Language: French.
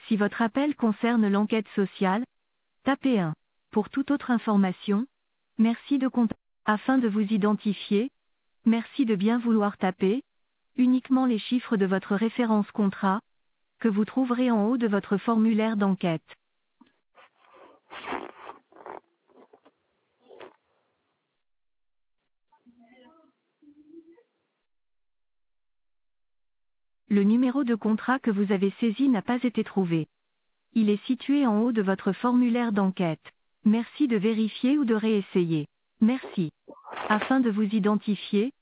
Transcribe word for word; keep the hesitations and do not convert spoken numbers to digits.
Si votre appel concerne l'enquête sociale, tapez un. Pour toute autre information, merci de contacter. Afin de vous identifier, merci de bien vouloir taper uniquement les chiffres de votre référence contrat, que vous trouverez en haut de votre formulaire d'enquête. Le numéro de contrat que vous avez saisi n'a pas été trouvé. Il est situé en haut de votre formulaire d'enquête. Merci de vérifier ou de réessayer. Merci. Afin de vous identifier,